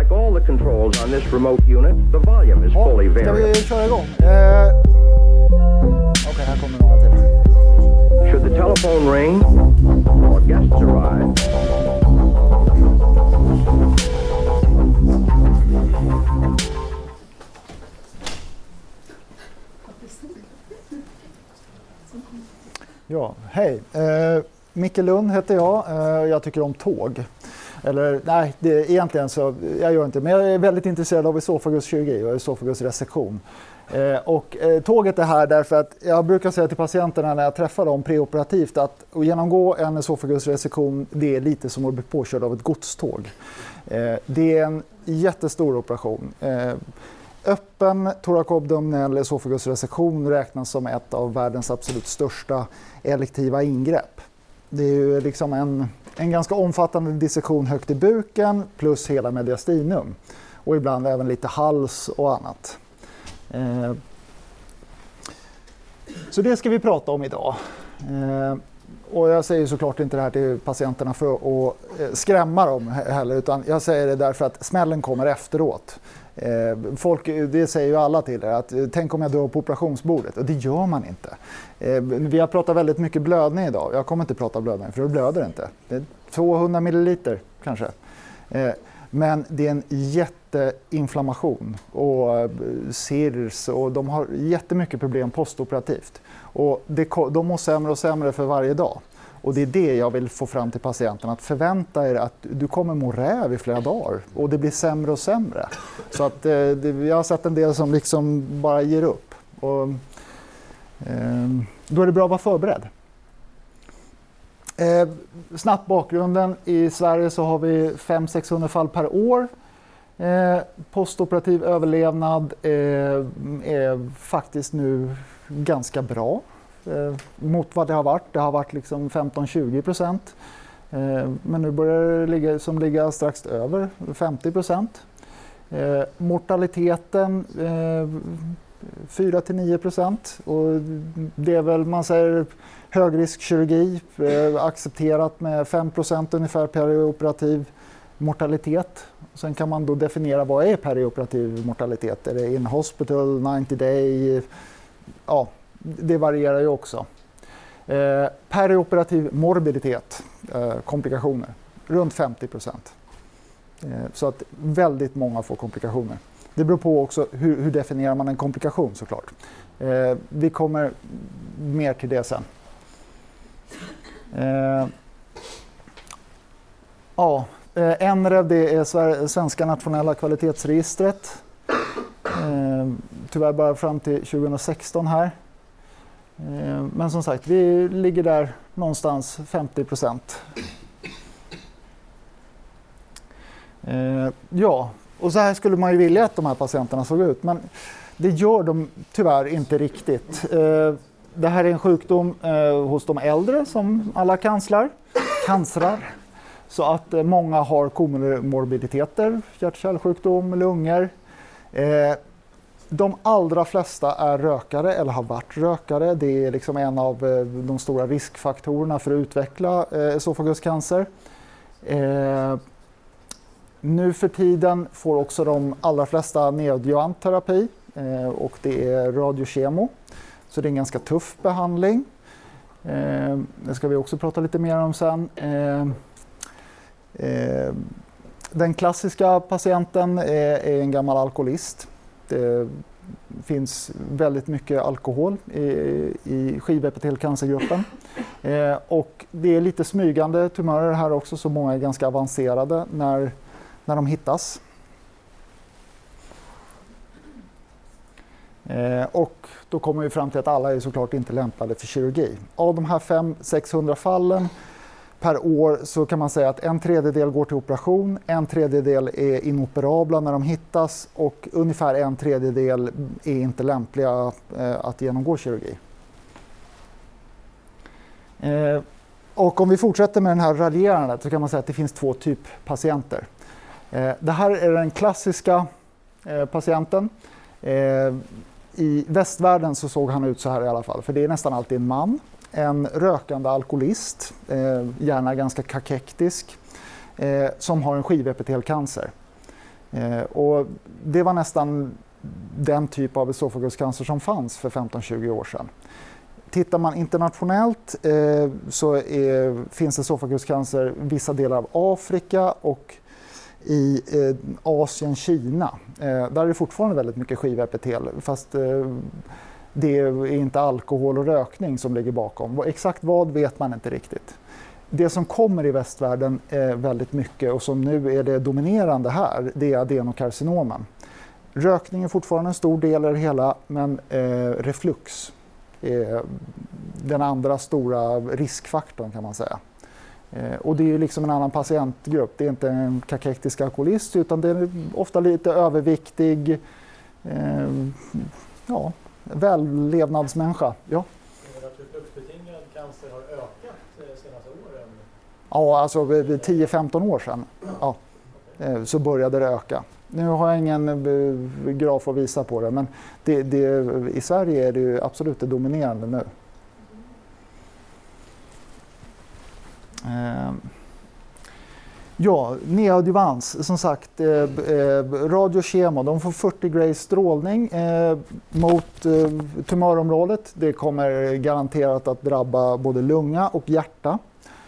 Like all the controls on this remote unit, the volume is fully variable. Ska vi köra igång? Okej, här kommer några till. Should the telephone ring or guests arrive, Ja, hej. Micke Lund heter jag. Jag tycker om tåg. Eller nej, egentligen så jag gör inte, men jag är väldigt intresserad av esofaguskirurgi och esofagusresektion. Tåget är här därför att jag brukar säga till patienterna när jag träffar dem preoperativt att genomgå en esofagusresektion, det är lite som att bli påkörd av ett godståg. Det är en jättestor operation. Öppen thorakoabdominell esofagusresektion räknas som ett av världens absolut största elektiva ingrepp. Det är ju liksom en ganska omfattande dissektion högt i buken plus hela mediastinum och ibland även lite hals och annat. Så det ska vi prata om idag. Och jag säger såklart inte det här till patienterna för att skrämma dem heller, utan jag säger det därför att smällen kommer efteråt. Det säger ju alla till er, att tänk om jag dör på operationsbordet, och det gör man inte. Vi har pratat väldigt mycket blödning idag. Jag kommer inte prata blödning för det blöder inte. Det är 200 milliliter kanske. Men det är en jätteinflammation och CIRS, och de har jättemycket problem postoperativt. Och de mår sämre och sämre för varje dag. Och det är det jag vill få fram till patienten, att förvänta er att du kommer må räv i flera dagar och det blir sämre och sämre. Så att jag har sett en del som liksom bara ger upp. Och, då är det bra att vara förberedd. Snabbt bakgrunden. I Sverige så har vi 500-600 fall per år. Postoperativ överlevnad är faktiskt nu ganska bra mot vad det har varit. Det har varit liksom 15-20%. Men nu börjar det ligga strax över 50%. Mortaliteten 4-9%. Och det är väl, man säger, högriskkirurgi accepterat med 5% ungefär perioperativ mortalitet. Sen kan man då definiera vad är perioperativ mortalitet. Är det in hospital, 90 day? Ja, det varierar ju också. Perioperativ morbiditet, komplikationer, runt 50%. Så att väldigt många får komplikationer. Det beror på också hur definierar man en komplikation såklart. Vi kommer mer till det sen. NREV, det är Svenska nationella kvalitetsregistret. Tyvärr bara fram till 2016 här. Men som sagt, vi ligger där någonstans 50%. Ja, och så här skulle man ju vilja att de här patienterna såg ut, men det gör de tyvärr inte riktigt. Det här är en sjukdom hos de äldre som alla cancrar. Så att många har komorbiditeter, hjärt-kärlsjukdom, lungor. De allra flesta är rökare eller har varit rökare. Det är liksom en av de stora riskfaktorerna för att utveckla esofaguscancer. Nu för tiden får också de allra flesta neoadjuvant terapi och det är radiokemo. Så det är en ganska tuff behandling. Det ska vi också prata lite mer om sen. Den klassiska patienten är en gammal alkoholist. Det finns väldigt mycket alkohol i skivepitelcancergruppen. Och det är lite smygande tumörer här också, så många är ganska avancerade när de hittas. Och då kommer vi fram till att alla är såklart inte lämpade för kirurgi. Av de här 500-600 fallen per år så kan man säga att 1/3 går till operation, 1/3 är inoperabla när de hittas och ungefär 1/3 är inte lämpliga att genomgå kirurgi. Och om vi fortsätter med den här raljerandet så kan man säga att det finns 2 typer patienter. Det här är den klassiska patienten. I västvärlden så såg han ut så här i alla fall, för det är nästan alltid en man. En rökande alkoholist, gärna ganska kakektisk, som har en skivepitelcancer. Och det var nästan den typ av esofaguscancer som fanns för 15-20 år sedan. Tittar man internationellt så finns esofaguscancer i vissa delar av Afrika och i Asien, Kina. Där är det fortfarande väldigt mycket skivepitel, fast det är inte alkohol och rökning som ligger bakom. Exakt vad vet man inte riktigt. Det som kommer i västvärlden väldigt mycket och som nu är det dominerande här, det är adenokarcinomen. Rökning är fortfarande en stor del av det hela, men reflux är den andra stora riskfaktorn kan man säga. Och det är liksom en annan patientgrupp. Det är inte en kakektisk alkoholist utan det är ofta lite överviktig, vällevnadsmänniska. Ja. Refluxbetingad cancer har ökat senaste åren? Ja, alltså 10-15 år sedan så började det öka. Nu har jag ingen graf att visa på det, men i Sverige är det ju absolut det dominerande nu. Neoadjuvans, som sagt, radiokemo, de får 40 grays strålning mot tumörområdet. Det kommer garanterat att drabba både lunga och hjärta.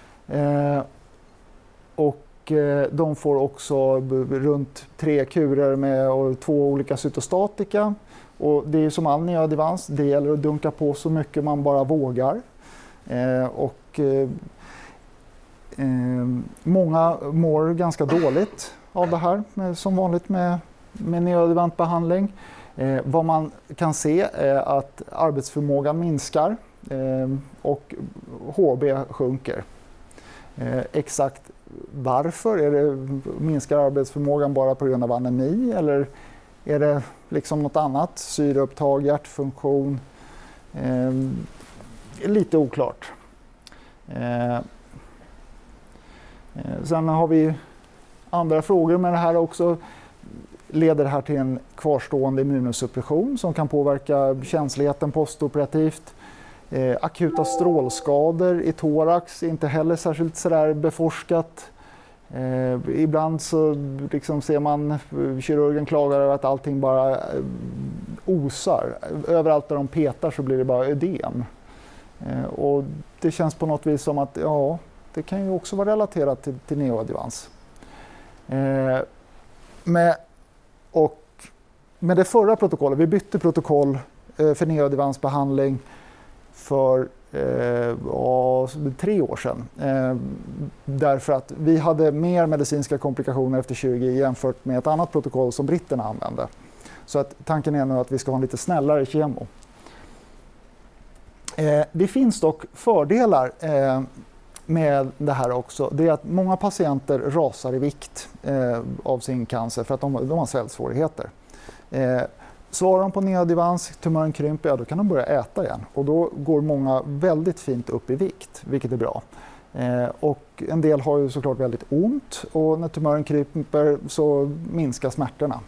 Och de får också runt 3 kurer med 2 olika cytostatika. Och det är som all neoadjuvans, det gäller att dunka på så mycket man bara vågar. Många mår ganska dåligt av det här, som vanligt med neoadjuvant behandling. Vad man kan se är att arbetsförmågan minskar och HB sjunker. Exakt varför? Minskar arbetsförmågan bara på grund av anemi eller är det liksom något annat? Syreupptag, hjärtfunktion? Lite oklart. Sen har vi andra frågor med det här också. Leder det här till en kvarstående immunosuppression som kan påverka känsligheten postoperativt? Akuta strålskador i thorax är inte heller särskilt sådär beforskat. Ibland så liksom ser man kirurgen klagar över att allting bara osar. Överallt där de petar så blir det bara ödem. Och det känns på något vis som att det kan ju också vara relaterat till neoadjuvans. Med det förra protokollet, vi bytte protokoll för neoadjuvansbehandling för 3 år sedan. Därför att vi hade mer medicinska komplikationer efter 20 jämfört med ett annat protokoll som britterna använde. Så att tanken är nu att vi ska ha en lite snällare kemo. Det finns dock fördelar med det här också. Det är att många patienter rasar i vikt av sin cancer för att de har svällsvårigheter. Svarar de på neoadjuvans, tumören krymper, då kan de börja äta igen. Och då går många väldigt fint upp i vikt, vilket är bra. Och en del har ju såklart väldigt ont och när tumören krymper så minskar smärtorna.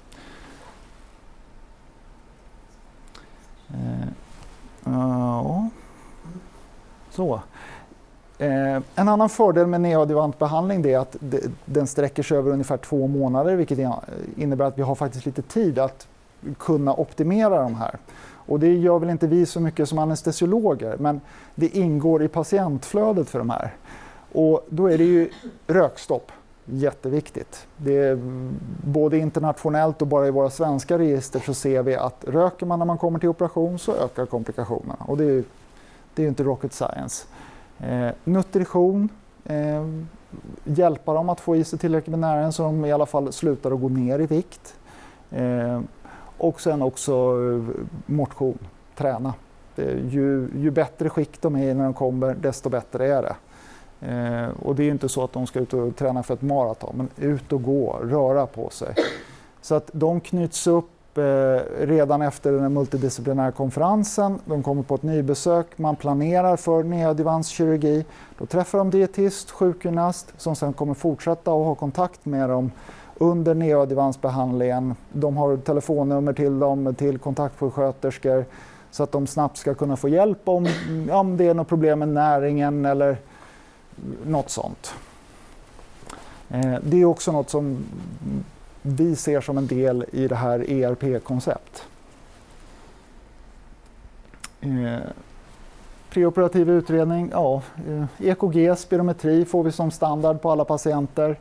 Så. En annan fördel med neoadjuvant behandling är att den sträcker sig över ungefär 2 månader, vilket innebär att vi har faktiskt lite tid att kunna optimera de här. Och det gör väl inte vi så mycket som anestesiologer, men det ingår i patientflödet för de här. Och då är det ju rökstopp, jätteviktigt. Det är både internationellt och bara i våra svenska register så ser vi att röker man när man kommer till operation så ökar komplikationerna. Och det är ju inte rocket science. Nutrition, hjälpa dem att få i sig tillräckligt med näring så de i alla fall slutar att gå ner i vikt. Och sen också motion, träna. Ju bättre skick de är när de kommer, desto bättre är det. Och det är ju inte så att de ska ut och träna för ett maraton, men ut och gå, röra på sig. Så att de knyts upp redan efter den multidisciplinära konferensen. De kommer på ett nybesök, man planerar för neoadjuvanskirurgi. Då träffar de dietist, sjukgymnast som sen kommer fortsätta att ha kontakt med dem under neoadjuvansbehandlingen. De har telefonnummer till dem, till kontaktsjuksköterskor så att de snabbt ska kunna få hjälp om det är något problem med näringen eller något sånt. Det är också något som vi ser som en del i det här ERP-koncept. Preoperativ utredning, ja, EKG, spirometri får vi som standard på alla patienter.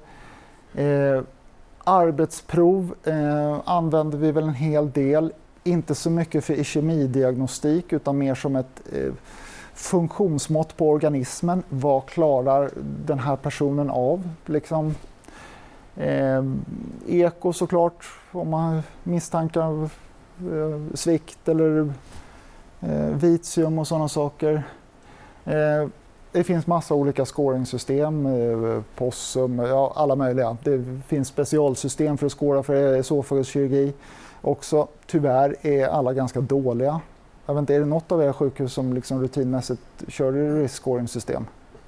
Arbetsprov använder vi väl en hel del, inte så mycket för ischemidiagnostik utan mer som ett funktionsmått på organismen. Vad klarar den här personen av? Liksom. Eko såklart, om man misstankar av svikt eller vitium och sådana saker. Det finns massa olika scoringsystem, POSSUM, ja, alla möjliga. Det finns specialsystem för att scora för esofaguskirurgi också. Tyvärr är alla ganska dåliga. Jag vet inte, är det något av era sjukhus som liksom rutinmässigt kör risk-scoring-system?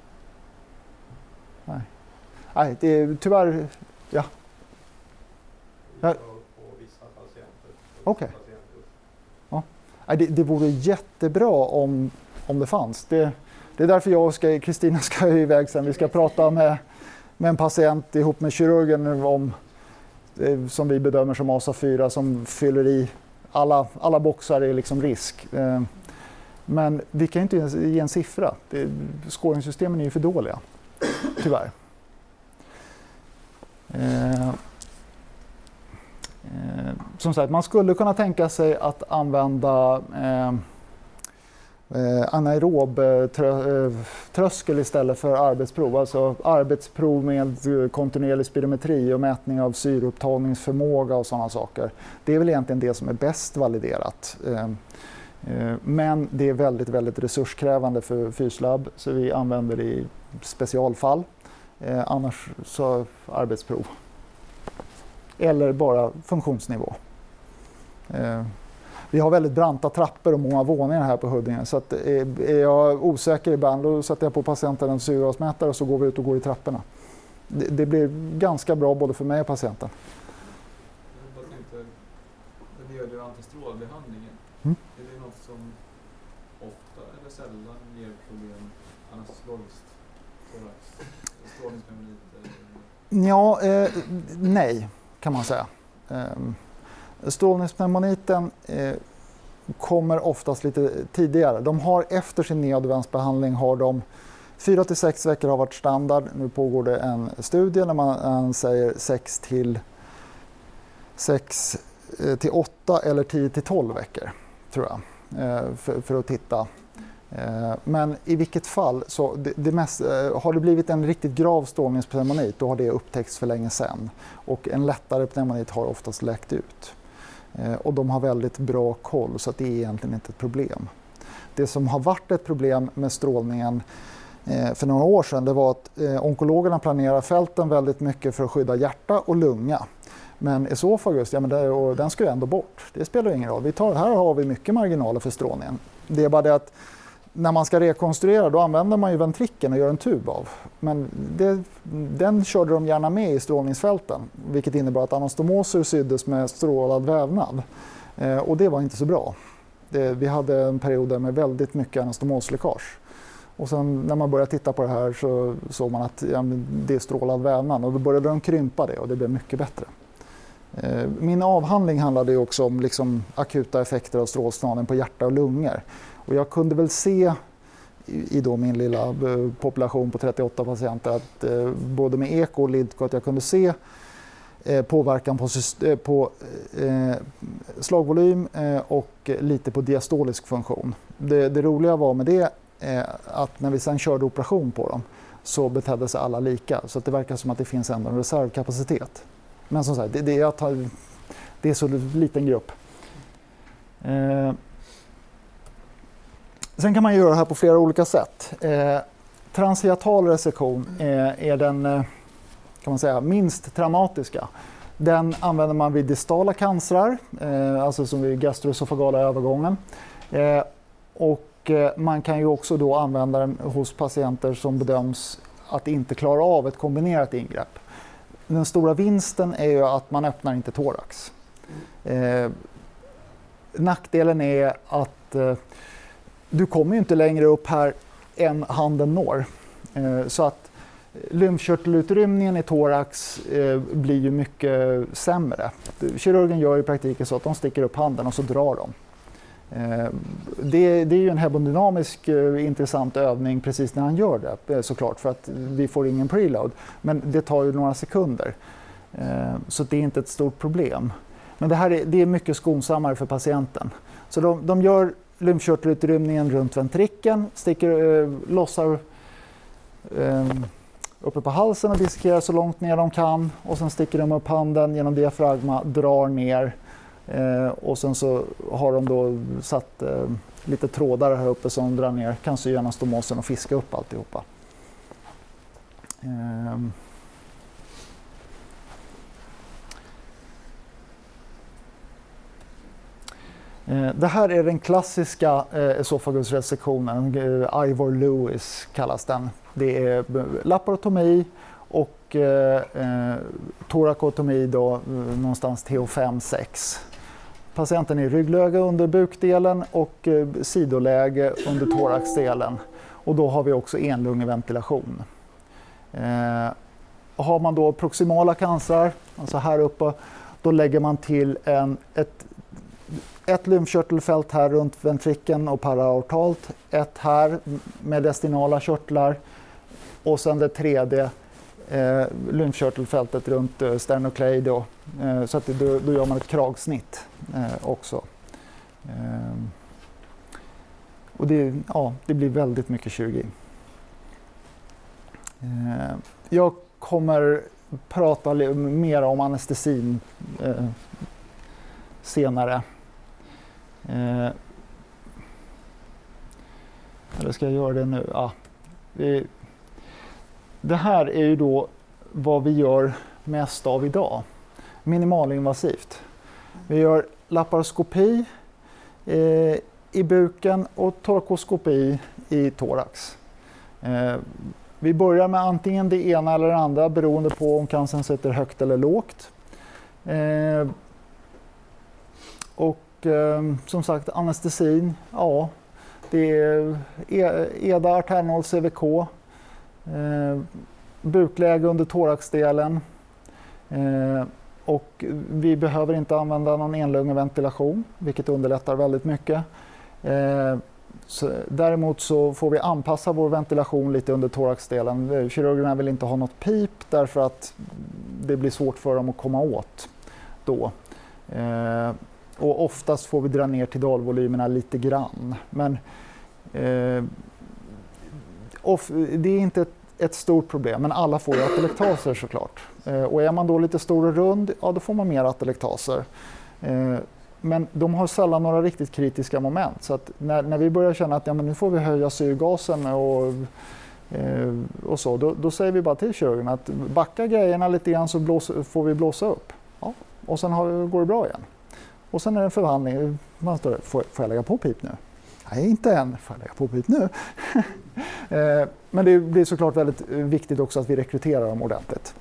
Nej, det är tyvärr... Ja. På vissa patienter. Okej. Ja. Det vore jättebra om det fanns. Det är därför jag och Kristina ska iväg sen. Vi ska prata med en patient ihop med kirurgen om som vi bedömer som ASA 4 som fyller i alla boxar är liksom risk. Men vi kan inte ge en siffra. Scoringssystemen är ju för dåliga, tyvärr. Som sagt, man skulle kunna tänka sig att använda anaerob tröskel istället för arbetsprov. Alltså arbetsprov med kontinuerlig spirometri och mätning av syreupptagningsförmåga och sådana saker. Det är väl egentligen det som är bäst validerat. Men det är väldigt, väldigt resurskrävande för fyslab så vi använder det i specialfall. Annars så arbetsprov. Eller bara funktionsnivå. Vi har väldigt branta trappor och många våningar här på Huddinge så att är jag osäker ibland då sätter jag på patienten en syrgasmätare och så går vi ut och går i trapporna. Det blir ganska bra både för mig och patienten. Jag tänkte, när ni gör det antistrålbehandlingen, är det något som ofta eller sällan ger problem anaslogiskt? Strålningspneumoniter? Ja, nej kan man säga. Strålningspneumoniten kommer oftast lite tidigare. De har efter sin neoadjuvantsbehandling har de 4-6 veckor har varit standard. Nu pågår det en studie när man säger 6 till 8 eller 10 till 12 veckor tror jag för att titta. Men i vilket fall så har det blivit en riktigt grav strålningspneumonit då har det upptäckts för länge sedan och en lättare pneumonit har oftast läkt ut. Och de har väldigt bra koll så att det är egentligen inte ett problem. Det som har varit ett problem med strålningen för några år sedan det var att onkologerna planerar fälten väldigt mycket för att skydda hjärta och lunga. Men esofagus, ja, men den ska ju ändå bort. Det spelar ingen roll. Här har vi mycket marginaler för strålningen. Det är bara det att när man ska rekonstruera då använder man ju ventrikeln och gör en tub av. Men den körde de gärna med i strålningsfälten. Vilket innebar att anastomoser syddes med strålad vävnad. Och det var inte så bra. Vi hade en period där med väldigt mycket anastomosläckage. Och sen när man började titta på det här så såg man att det är strålad vävnad. Och då började de krympa det och det blev mycket bättre. Min avhandling handlade ju också om liksom akuta effekter av strålstrålning på hjärta och lungor. Och jag kunde väl se i då min lilla population på 38 patienter att både med eko och lidko att jag kunde se påverkan på slagvolym och lite på diastolisk funktion. Det roliga var med det att när vi sen körde operation på dem så betedde sig alla lika. Så att det verkar som att det finns ändå en reservkapacitet. Men som sagt, det är så liten grupp. Sen kan man göra det här på flera olika sätt. Transhiatal resektion är den kan man säga, minst traumatiska. Den använder man vid distala cancrar, alltså som vid gastroesofagala övergången. Och man kan ju också då använda den hos patienter som bedöms att inte klara av ett kombinerat ingrepp. Den stora vinsten är ju att man öppnar inte thorax. Nackdelen är att du kommer ju inte längre upp här än handen når. Så att lymfkörtelutrymningen i thorax blir ju mycket sämre. Kirurgen gör i praktiken så att de sticker upp handen och så drar de. Det är ju en hemodynamisk intressant övning precis när han gör det, såklart, för att vi får ingen preload. Men det tar ju några sekunder, så det är inte ett stort problem. Men det är mycket skonsammare för patienten. Så de gör lymfkörtelutrymningen runt ventrikeln, lossar uppe på halsen och dissekerar så långt ner de kan, och sen sticker de upp handen genom diafragma, drar ner, och sen så har de då satt lite trådar här uppe som drar ner, kan sy genom stomosen och fiska upp alltihopa. Det här är den klassiska esofagusresektionen, Ivor Lewis kallas den. Det är laparotomi och torakotomi då, någonstans TO5-6. Patienten är ryggläge under bukdelen och sidoläge under thoraxdelen. Och då har vi också enlungeventilation. Har man då proximala cancrar, alltså här uppe, då lägger man till ett lymfkörtelfält här runt ventrikeln och paraortalt, ett här med destinala körtlar och sen det tredje lymfkörtelfältet runt sternocleido, så att då gör man ett kragsnitt också. Och det blir väldigt mycket kirurgi. Jag kommer prata mer om anestesin senare. Eller ska jag göra det nu? Ja. Det här är ju då vad vi gör mest av idag. Minimalinvasivt. Vi gör laparoskopi i buken och torkoskopi i thorax. Vi börjar med antingen det ena eller det andra beroende på om cancern sitter högt eller lågt. Och som sagt, anestesin, ja, det är EDA, arternal, CVK, bukläge under thoraxdelen, och vi behöver inte använda någon enlungeventilation, vilket underlättar väldigt mycket. Däremot så får vi anpassa vår ventilation lite under thoraxdelen. Kirurgerna vill inte ha något pip därför att det blir svårt för dem att komma åt då. Och oftast får vi dra ner tidalvolymerna lite grann. Men det är inte ett stort problem, men alla får ju atelektaser såklart. Och är man då lite stor och rund, ja då får man mer atelektaser. Men de har sällan några riktigt kritiska moment. Så att när vi börjar känna att men nu får vi höja syrgasen och så, då säger vi bara till kirurgen att backa grejerna lite grann så får vi blåsa upp. Ja, och sen går det bra igen. Och sen är det en förhandling. Man står där, får jag lägga på pip nu? Nej, inte än. Får jag lägga på pip nu? Men det blir såklart väldigt viktigt också att vi rekryterar dem ordentligt.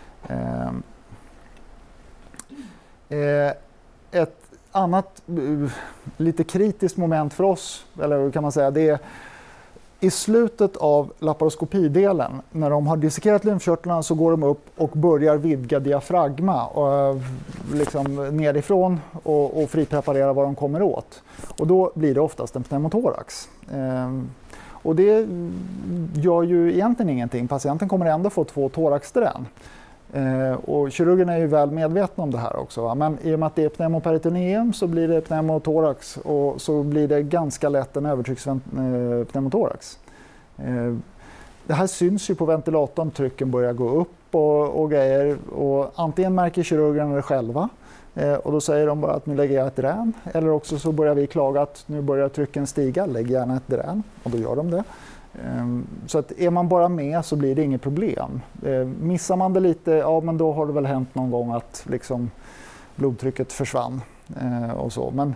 Ett annat lite kritiskt moment för oss, eller kan man säga, det är i slutet av laparoskopidelen, när de har dissekerat lymfkörtlarna så går de upp och börjar vidga diafragma och liksom nerifrån och fripreparera vad de kommer åt. Och då blir det oftast en pneumotorax. Och det gör ju egentligen ingenting. Patienten kommer ändå få 2 thoraxdrän. Och kirurgerna är ju väl medvetna om det här också. Va? Men i och med att det är pneumoperitoneum så blir det pneumotorax och så blir det ganska lätt en övertryckspneumotorax. Det här syns ju på ventilatorn, trycken börjar gå upp och grejer. Och antingen märker kirurgerna det själva och då säger de bara att nu lägger jag ett drän. Eller också så börjar vi klaga att nu börjar trycken stiga, lägg gärna ett drän. Och då gör de det. Så att är man bara med så blir det inget problem. Missar man det lite, ja men då har det väl hänt någon gång att liksom blodtrycket försvann och så. Men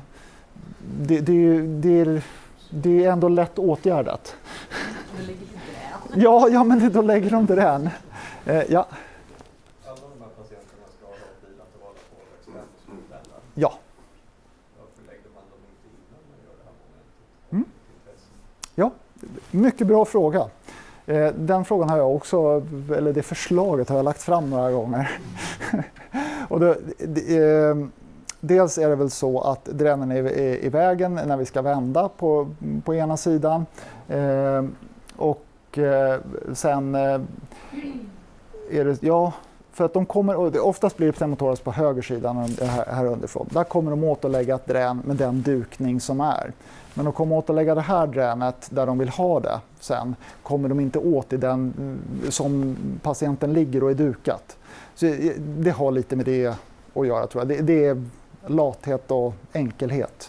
det är ändå lätt åtgärdat. Då lägger vi drän. Ja, men då lägger de drän. Ja. Alla de här patienterna ska ha bilaterala thoraxdrän och slutdrän. Ja. Varför lägger man dem inte innan man gör det här momentet? Ja, mycket bra fråga. Den frågan har jag också, eller det förslaget har jag lagt fram några gånger. Och dels är det väl så att dränen är i vägen när vi ska vända på ena sidan. Sen är det, för att de kommer, och oftast blir det pneumotoras på högersidan här underifrån. Där kommer de åt att lägga ett drän med den dukning som är. Men de kommer åt att lägga det här dränet där de vill ha det sen, kommer de inte åt i den som patienten ligger och är dukat. Så det har lite med det att göra, tror jag. Det är lathet och enkelhet.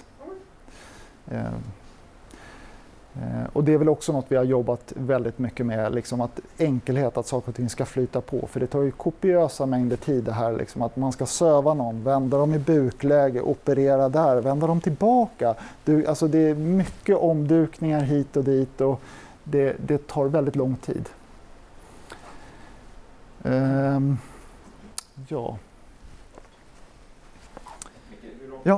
Och det är väl också något vi har jobbat väldigt mycket med, liksom att enkelhet, att saker och ting ska flyta på. För det tar ju kopiösa mängder tid det här, liksom, att man ska söva någon, vända dem i bukläge, operera där, vända dem tillbaka. Alltså det är mycket omdukningar hit och dit och det tar väldigt lång tid. Ja. Ja.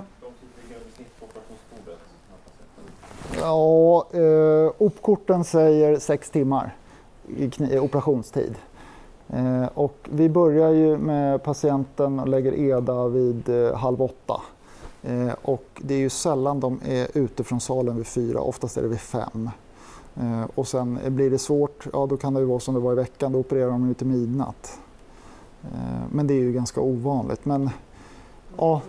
Ja, opkorten säger 6 timmar i operationstid. Och vi börjar ju med patienten och lägger EDA vid 7:30. Och det är ju sällan de är ute från salen vid 4, oftast är det vid 5. Och sen blir det svårt, då kan det ju vara som det var i veckan, då opererar de ut till midnatt. Men det är ju ganska ovanligt. Men ja.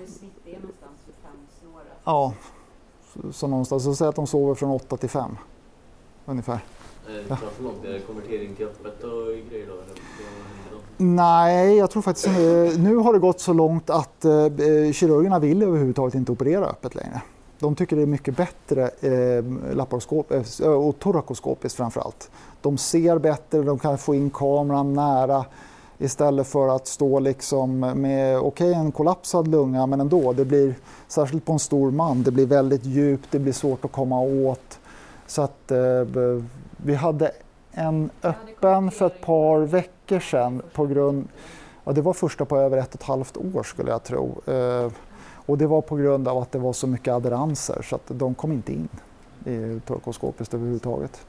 Ja. Så någonstans, så säg att de sover från 8 till 5 ungefär. Det tar för långt, är det konvertering till öppet och grejer då? Eller? Nej, jag tror faktiskt nu har det gått så långt att kirurgerna vill överhuvudtaget inte operera öppet längre. De tycker det är mycket bättre och torakoskopiskt framförallt. De ser bättre, de kan få in kameran nära istället för att stå liksom med en kollapsad lunga, men ändå, det blir, särskilt på en stor man, det blir väldigt djupt, det blir svårt att komma åt. Så att vi hade en öppen för ett par veckor sedan på grund, det var första på över 1,5 år skulle jag tro. Och det var på grund av att det var så mycket adherenser så att de kom inte in i torakoskopiskt överhuvudtaget.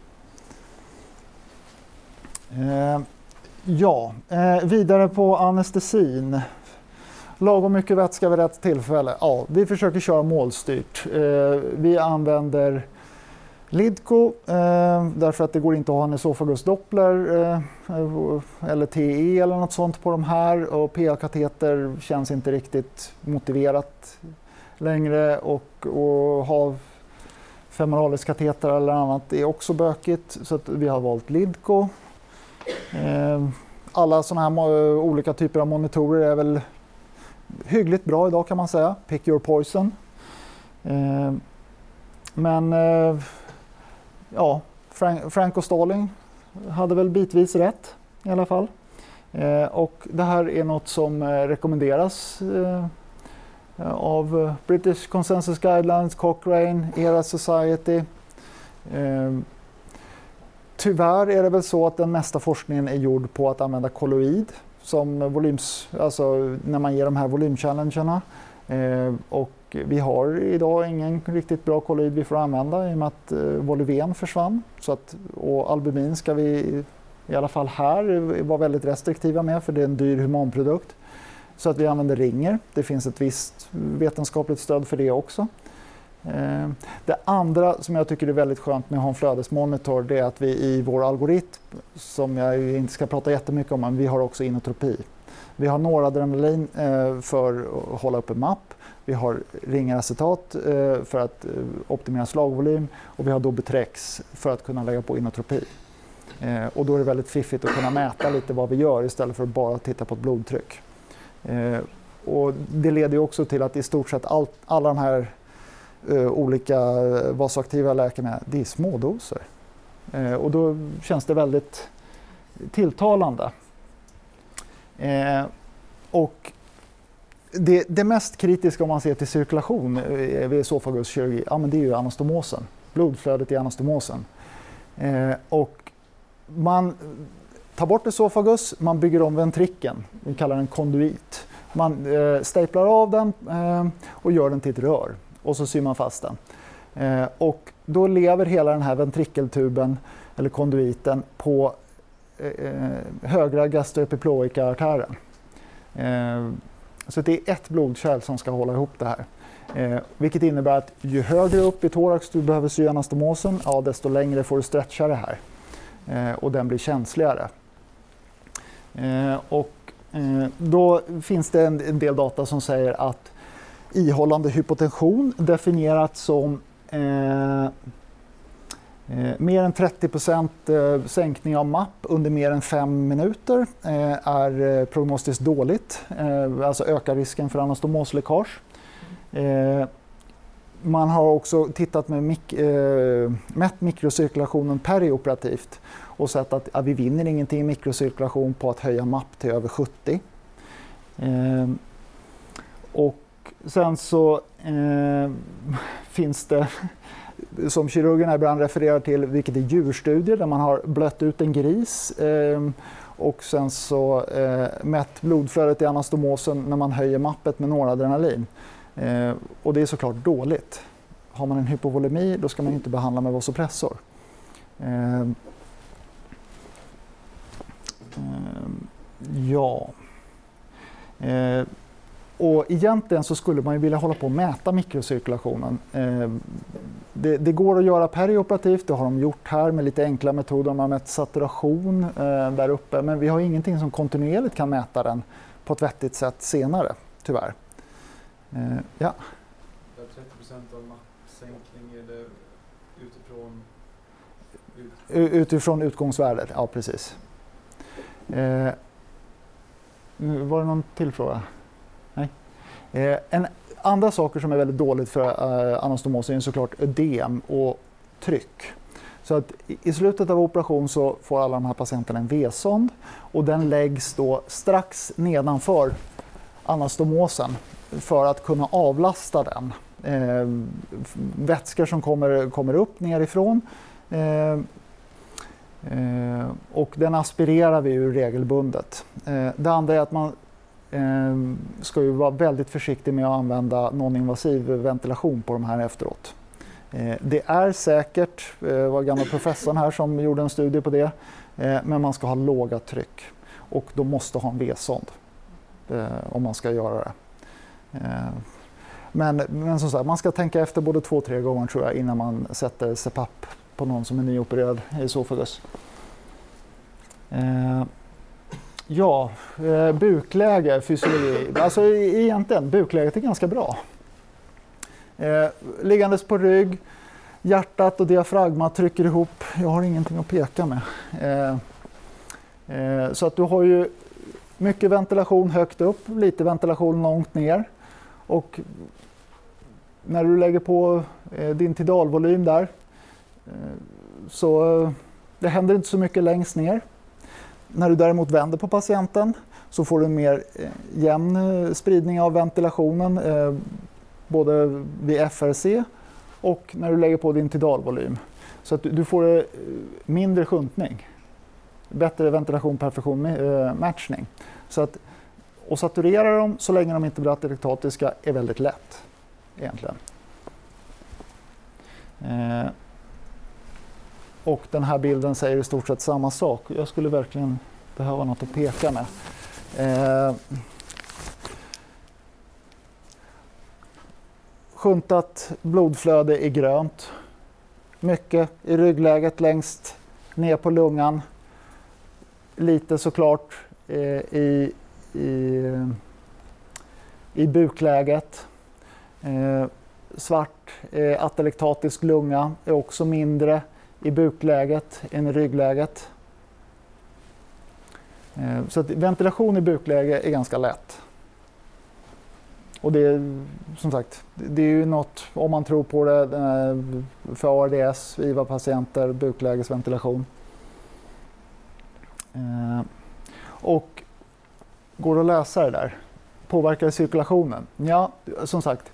Vidare på anestesin. Lagom mycket vätska vid rätt tillfälle. Ja, vi försöker köra målstyrt. Vi använder Lidco därför att det går inte att ha en esofagusdoppler eller TE eller något sånt på de här. Och PA-kateter känns inte riktigt motiverat längre och ha femoralisk kateter eller annat är också bökigt. Så att vi har valt Lidco. Alla sådana här olika typer av monitorer är väl hyggligt bra idag kan man säga. Pick your poison. Men Frank och Stalling hade väl bitvis rätt i alla fall. Och det här är något som rekommenderas av British Consensus Guidelines, Cochrane, ERA Society. Tyvärr är det väl så att den mesta forskningen är gjord på att använda kolloid som alltså när man ger de här volymchallengerna. Och vi har idag ingen riktigt bra kolloid vi får använda i och med att Voliven försvann. Och albumin ska vi i alla fall här vara väldigt restriktiva med för det är en dyr humanprodukt. Så att vi använder ringer. Det finns ett visst vetenskapligt stöd för det också. Det andra som jag tycker är väldigt skönt med att ha en flödesmonitor det är att vi i vår algoritm, som jag inte ska prata jättemycket om, men vi har också inotropi. Vi har noradrenalin för att hålla uppe MAP, vi har ringeracetat för att optimera slagvolym och vi har Dobutrex för att kunna lägga på inotropi. Och då är det väldigt fiffigt att kunna mäta lite vad vi gör istället för att bara titta på ett blodtryck. Och det leder ju också till att i stort sett alla de här olika vasoaktiva läkemedel, det är smådoser. Och då känns det väldigt tilltalande. Och det mest kritiska om man ser till cirkulation vid esofaguskirurgi, men det är ju anastomosen, blodflödet i anastomosen. Och man tar bort esofagus, man bygger om ventrikeln, vi kallar den konduit. Man staplar av den och gör den till ett rör. Och så syr man fast den. Och då lever hela den här ventrikeltuben eller konduiten på högra gastroepiploica-artären. Så det är ett blodkärl som ska hålla ihop det här. Vilket innebär att ju högre upp i thorax du behöver sy anastomosen, desto längre får du stretcha det här. Och den blir känsligare. Då finns det en del data som säger att ihållande hypotension definierat som mer än 30% sänkning av MAP under mer än 5 minuter är prognostiskt dåligt, alltså ökar risken för anastomosläckage. Man har också tittat med mätt mikrocirkulationen perioperativt och sett att vi vinner ingenting i mikrocirkulation på att höja MAP till över 70. Och sen så finns det, som kirurgerna ibland refererar till, vilket är djurstudier där man har blött ut en gris och sen så mätt blodflödet i anastomosen när man höjer mappet med noradrenalin. Och det är såklart dåligt. Har man en hypovolemi då ska man inte behandla med vasopressor. Och egentligen så skulle man ju vilja hålla på och mäta mikrocirkulationen. Det går att göra perioperativt, det har de gjort här med lite enkla metoder. De har mätt saturation där uppe, men vi har ingenting som kontinuerligt kan mäta den på ett vettigt sätt senare, tyvärr. Ja. 30% av mappsänkning, är det utifrån utgångsvärdet, ja precis. Var det någon till fråga? Nej. En andra saker som är väldigt dåligt för anastomosen är såklart ödem och tryck. Så att i slutet av operation så får alla de här patienterna en V-sond och den läggs då strax nedanför anastomosen för att kunna avlasta den. Vätskor som kommer upp nerifrån och den aspirerar vi ju regelbundet. Det andra är att man ska ju vara väldigt försiktig med att använda non-invasiv ventilation på de här efteråt. Det är säkert, var gamla professorn här som gjorde en studie på det, men man ska ha låga tryck och då måste ha en V-sond om man ska göra det. Men som sagt, man ska tänka efter både 2-3 gånger tror jag innan man sätter CPAP på någon som är nyopererad i esofagus. Bukläge, fysiologi. Alltså egentligen, bukläget är ganska bra. Liggandes på rygg, hjärtat och diafragma trycker ihop. Jag har ingenting att peka med. Så att du har ju mycket ventilation högt upp, lite ventilation långt ner. Och när du lägger på din tidalvolym där så det händer inte så mycket längst ner. När du däremot vänder på patienten så får du en mer jämn spridning av ventilationen både vid FRC och när du lägger på din tidalvolym. Så att du får mindre sjunkning, bättre ventilation, perfektion, matchning. Så att och saturera dem så länge de inte blir atelektatiska är väldigt lätt egentligen. Och den här bilden säger i stort sett samma sak. Jag skulle verkligen behöva något att peka med. Sjuntat blodflöde är grönt. Mycket i ryggläget längst ner på lungan. Lite såklart i bukläget. Svart atelektatisk lunga är också mindre i bukläget än i ryggläget. Så att ventilation i bukläge är ganska lätt. Och det är som sagt, det är ju något, om man tror på det, för ARDS, IVA-patienter, buklägesventilation. Och går det att läsa det där? Påverkar cirkulationen? Ja, som sagt.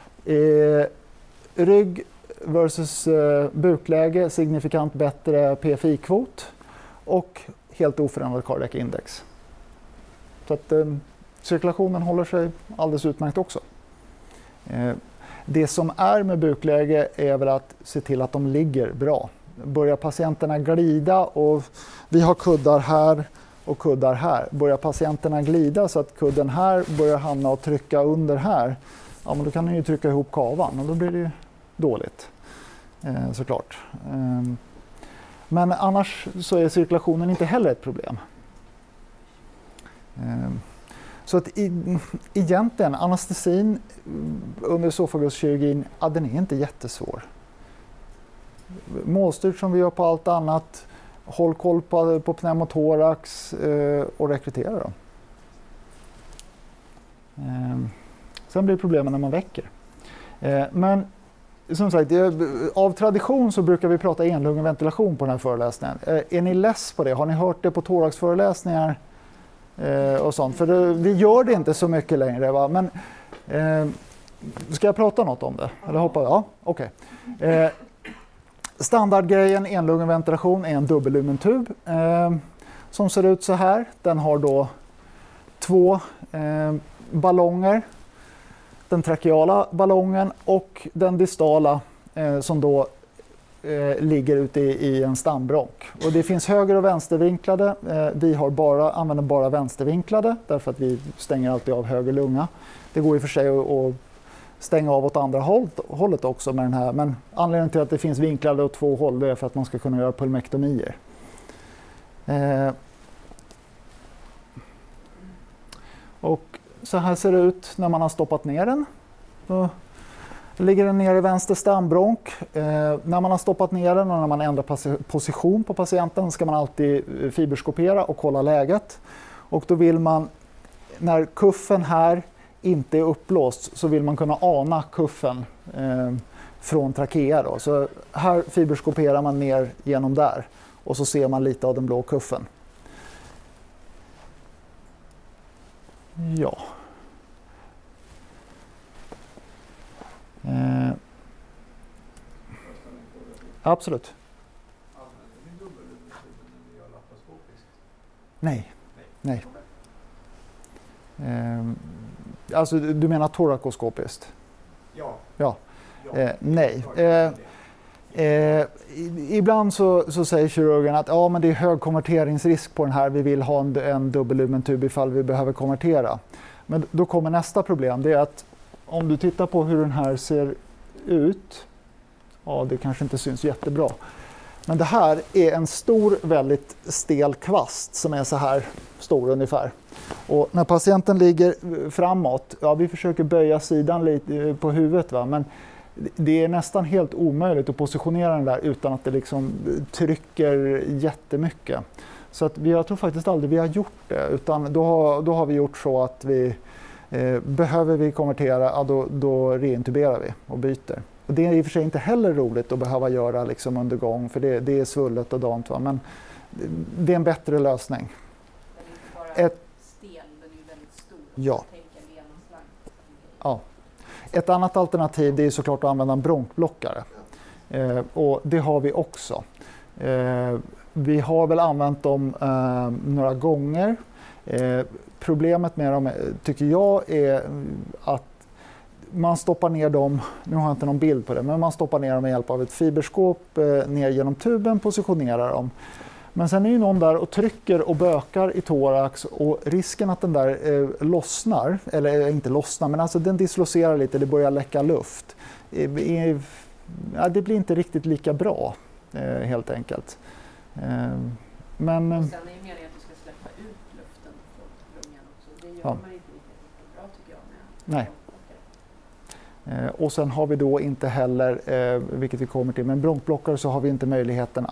Rygg versus bukläge, signifikant bättre PFI-kvot och helt oförändrad cardiac index. Så att cirkulationen håller sig alldeles utmärkt också. Det som är med bukläge är väl att se till att de ligger bra. Börjar patienterna glida och vi har kuddar här och kuddar här. Börjar patienterna glida så att kudden här börjar hamna och trycka under här, ja, men då kan den ju trycka ihop kavan och då blir det ju dåligt såklart. Men annars så är cirkulationen inte heller ett problem. Så att egentligen anestesin under esofaguskirurgin, ja, den är inte jättesvår. Målstyrt som vi gör på allt annat, håll koll på pneumotorax och rekrytera dem. Sen blir problemen när man väcker. Men som sagt, av tradition så brukar vi prata enlungenventilation på den här föreläsningen. Är ni less på det? Har ni hört det på thoraxföreläsningar och sånt? För vi gör det inte så mycket längre, va? Men ska jag prata något om det? Eller hoppa? Ja, okej. Standardgrejen enlungenventilation är en dubbellumentub som ser ut så här. Den har då 2 ballonger. Den trakeala ballongen och den distala som då ligger ute i en stambronk. Och det finns höger- och vänstervinklade. Vi använder bara vänstervinklade därför att vi stänger alltid av höger lunga. Det går i och för sig att stänga av åt andra hållet också med den här. Men anledningen till att det finns vinklade åt 2 håll är för att man ska kunna göra pulmektomier. Och så här ser det ut när man har stoppat ner den. Då ligger den ner i vänster stambronk. När man har stoppat ner den och när man ändrar position på patienten ska man alltid fiberskopera och kolla läget. Och då vill man, när kuffen här inte är upplåst, så vill man kunna ana kuffen från trakea. Då. Så här fiberskoperar man ner genom där och så ser man lite av den blå kuffen. Ja. Absolut. Nej. Alltså du menar thorakoskopiskt? Ja. Nej. Ibland så säger kirurgen att ja, men det är hög konverteringsrisk på den här. Vi vill ha en dubbellumentub ifall vi behöver konvertera. Men då kommer nästa problem. Det är att om du tittar på hur den här ser ut. Ja, det kanske inte syns jättebra. Men det här är en stor, väldigt stel kvast som är så här stor ungefär. Och när patienten ligger framåt, ja, vi försöker böja sidan lite på huvudet, va? Men det är nästan helt omöjligt att positionera den där utan att det liksom trycker jättemycket. Så att jag tror faktiskt aldrig vi har gjort det, utan då har vi gjort så att behöver vi konvertera, ja, då reintuberar vi och byter. Och det är i och för sig inte heller roligt att behöva göra liksom under gång, för det är svullet och dant, va? Men det är en bättre lösning. Den är inte bara stel, den är ju väldigt stor. Ja. Ja. Ett annat alternativ det är såklart att använda en bronkblockare. Och det har vi också. Vi har väl använt dem några gånger. Problemet med dem tycker jag är att man stoppar ner dem, nu har jag inte någon bild på det, men man stoppar ner dem med hjälp av ett fiberskåp ner genom tuben, positionerar dem. Men sen är ju någon där och trycker och bökar i thorax och risken att den där lossnar, eller inte lossnar, men alltså den dislocerar lite, det börjar läcka luft. Det blir inte riktigt lika bra helt enkelt. Men och sen är det meningen att du ska släppa ut luften från lungan också. Det gör man inte riktigt bra tycker jag med. Nej. Och sen har vi då inte heller, vilket vi kommer till, med en bronkblockare så har vi inte möjligheten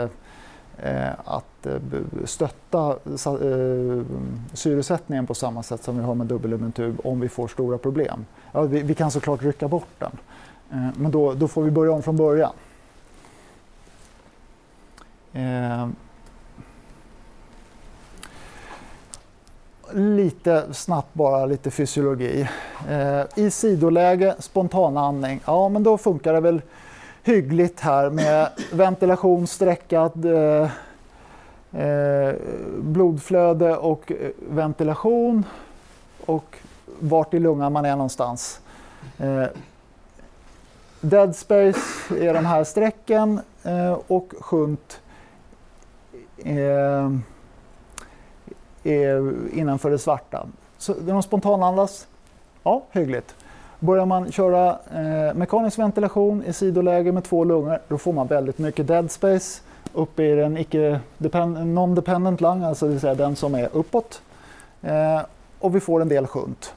att stötta syresättningen på samma sätt som vi har med dubbellumentub om vi får stora problem. Ja, vi kan såklart rycka bort den, men då får vi börja om från början. Lite snabbt bara, lite fysiologi. I sidoläge, spontanandning, ja men då funkar det väl hyggligt här med ventilation, sträckad blodflöde och ventilation och vart i lungan man är någonstans. Dead space är de här strecken och shunt är innanför det svarta. Så de spontanandas, ja, hyggligt. Börjar man köra mekanisk ventilation i sidoläge med 2 lungor, då får man väldigt mycket dead space uppe i den non-dependent lung, alltså det vill säga den som är uppåt. Och vi får en del shunt.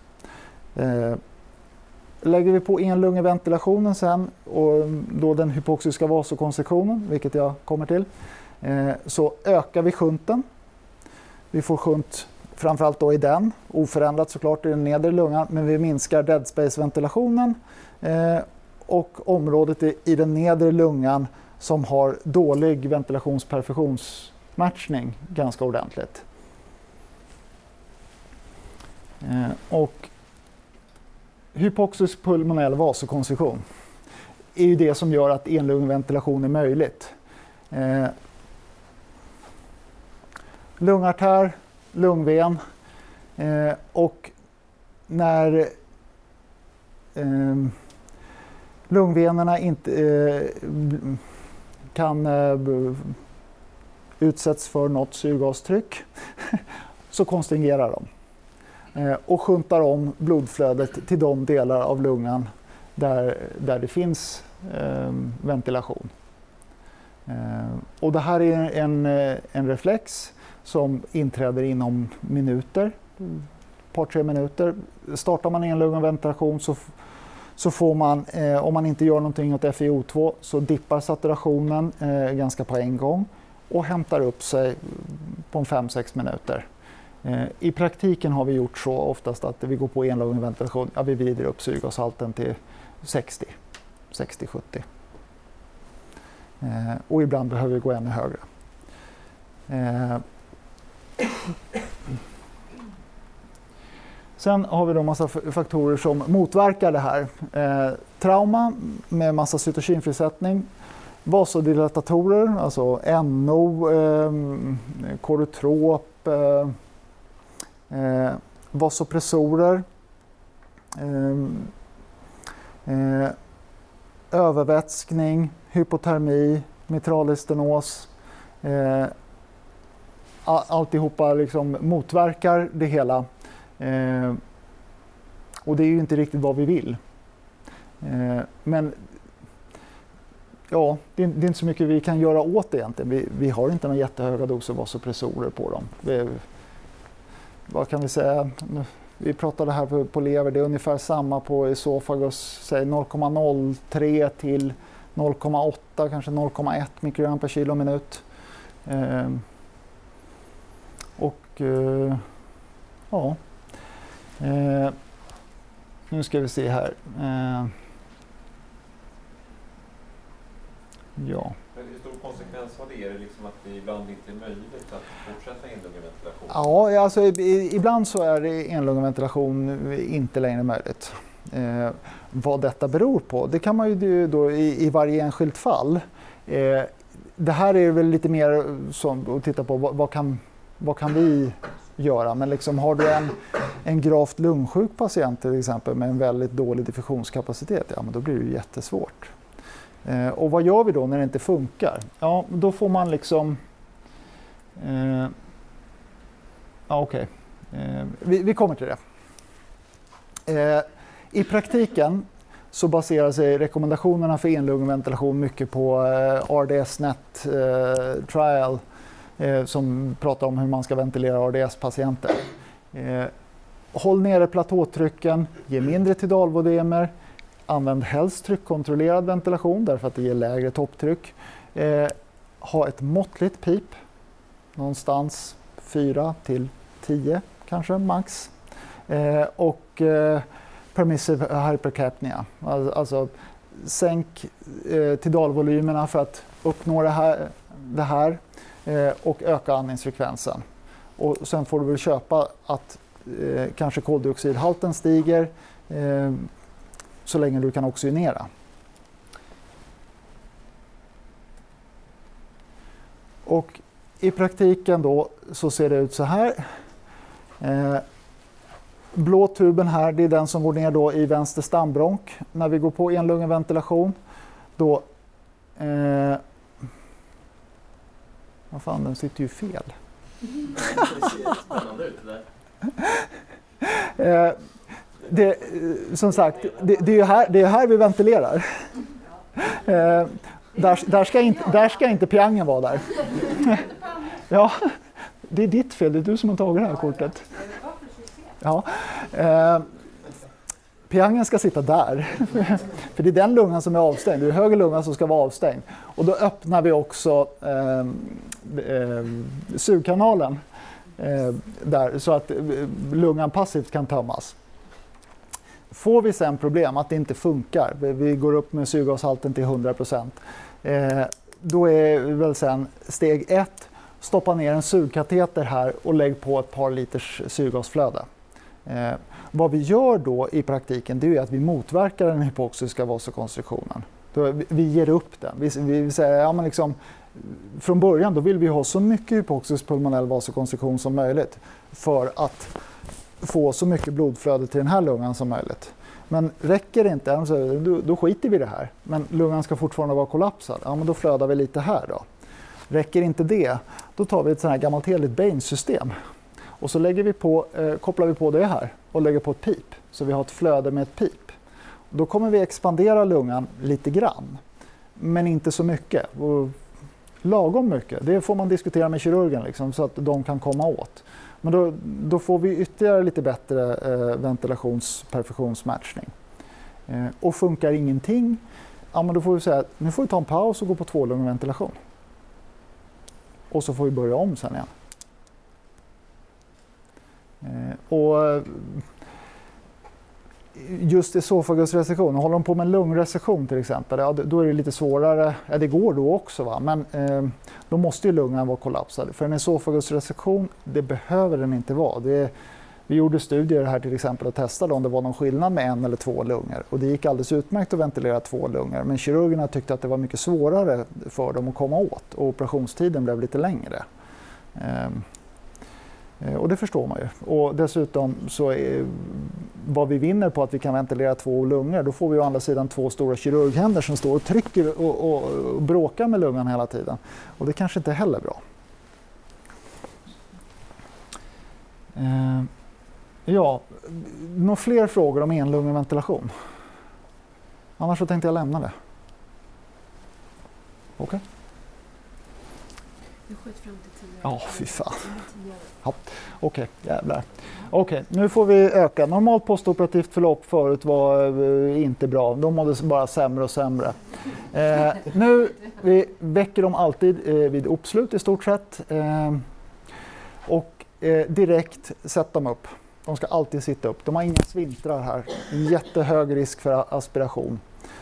Lägger vi på enlungeventilationen sen och då den hypoxiska vasokonstriktionen, vilket jag kommer till, så ökar vi shunten. Vi får shunt framförallt då i den, oförändrat såklart i den nedre lungan, men vi minskar dead space-ventilationen och området i den nedre lungan som har dålig ventilationsperfusionsmatchning ganska ordentligt. Och hypoxisk pulmonell vasokonstriktion är ju det som gör att enlungventilation är möjligt. Lungartär, lungven och när lungvenerna inte kan utsätts för något syrgastryck så konstringerar de och sjuntar om blodflödet till de delar av lungan där det finns ventilation. Och det här är en reflex som inträder inom minuter, ett par 3 minuter. Startar man enlungeventilation så får man, om man inte gör någonting åt FiO2, så dippar saturationen ganska på en gång och hämtar upp sig på 5-6 minuter. I praktiken har vi gjort så oftast att vi går på enlungeventilation, ja, vi vrider upp syrgashalten till 60-70. Och ibland behöver vi gå ännu högre. Sen har vi då massa faktorer som motverkar det här. Trauma med massa cytokinfrisättning, vasodilatatorer, alltså NO, korutrop, vasopressorer, övervätskning, hypotermi, mitralestenos. Alltihopa liksom motverkar det hela. Och det är ju inte riktigt vad vi vill. Men ja, det är inte så mycket vi kan göra åt det egentligen. Vi har inte några jättehöga doser vasopressorer på dem. Vad kan vi säga? Vi pratade här på lever, det är ungefär samma på esofagus, säg 0,03 till 0,8, kanske 0,1 mikrogram per kilo minut. Ja, nu ska vi se här. Ja. Men hur stor konsekvens har det? Är det liksom att det ibland inte är möjligt att fortsätta enlungeventilation? Ja, alltså ibland så är det enlungeventilation inte längre möjligt. Vad detta beror på, det kan man ju då i varje enskilt fall. Det här är väl lite mer som att titta på vad kan vi göra, men liksom har du en gravt lungsjuk patient till exempel med en väldigt dålig diffusionskapacitet, ja men då blir det ju jättesvårt. Och vad gör vi då när det inte funkar? Ja, då får man liksom okej. Vi kommer till det. I praktiken så baserar sig rekommendationerna för enlungeventilation mycket på RDS-net trial som pratar om hur man ska ventilera RDS-patienter. Håll nere platåtrycken, ge mindre tidalvolymer, använd helst tryckkontrollerad ventilation därför att det ger lägre topptryck. Ha ett måttligt pip, någonstans 4 till 10 kanske max. Och permissive hypercapnia, alltså sänk tidalvolymerna för att uppnå det här och öka andningsfrekvensen. Och sen får du väl köpa att kanske koldioxidhalten stiger så länge du kan oxygenera. Och i praktiken då så ser det ut så här. blå tuben här, det är den som går ner då i vänster stambronk. När vi går på enlungeventilation, då... vad fan, den sitter ju fel. Det ser spännande ut det där. Som sagt, det är här vi ventilerar. Där ska inte piangen vara där. Ja, det är ditt fel, det är du som har tagit det här kortet. Ja. Piangen ska sitta där. För det är den lungan som är avstängd. Det är höger lunga som ska vara avstängd. Och då öppnar vi också sugkanalen där, så att lungan passivt kan tömmas. Får vi sen problem att det inte funkar, vi går upp med syrgashalten till 100%, då är väl sen steg 1, stoppa ner en sugkateter här och lägg på ett par liters syrgasflöde. Vad vi gör då i praktiken, det är att vi motverkar den hypoxiska vasokonstriktionen. Vi ger upp den. Vi säger, ja, men liksom, från början då vill vi ha så mycket hypoxisk pulmonell vasokonstriktion som möjligt för att få så mycket blodflöde till den här lungan som möjligt. Men räcker det inte, då skiter vi i det här. Men lungan ska fortfarande vara kollapsad. Ja, men då flödar vi lite här då. Räcker inte det, då tar vi ett sånt här gammalt heligt Bain-system. Och så lägger vi på, kopplar vi på det här och lägger på ett pip. Så vi har ett flöde med ett pip. Då kommer vi expandera lungan lite grann. Men inte så mycket. Och lagom mycket. Det får man diskutera med kirurgen liksom, så att de kan komma åt. Men då får vi ytterligare lite bättre ventilations-perfusionsmatchning. Och funkar ingenting, ja, men då får vi säga att nu får vi ta en paus och gå på 2-lungventilation. Och så får vi börja om sen igen. Och just esofagusresektion, håller de på med en lungresektion till exempel, ja, då är det lite svårare. Ja, det går då också, va? Men då måste ju lungan vara kollapsad. För en esofagusresektion, det behöver den inte vara. Vi gjorde studier här till exempel och testade om det var någon skillnad med 1 eller 2 lungor. Och det gick alldeles utmärkt att ventilera 2 lungor. Men kirurgerna tyckte att det var mycket svårare för dem att komma åt. Och operationstiden blev lite längre. Och det förstår man ju. Och dessutom så är vad vi vinner på att vi kan ventilera 2 lungor, då får vi å andra sidan 2 stora kirurghänder som står och trycker och bråkar med lungan hela tiden. Och det kanske inte heller är bra. Ja, några fler frågor om enlungeventilation? Annars så tänkte jag lämna det. Okej. Du sköt fram till 10. Ja, fy fan. Ja, okej, jävlar. Okej, nu får vi öka. Normalt postoperativt förlopp förut var inte bra. De mådde bara sämre och sämre. Nu vi väcker dem alltid vid uppslut i stort sett. Och direkt sätt dem upp. De ska alltid sitta upp. De har inga svintrar här. En jättehög risk för aspiration.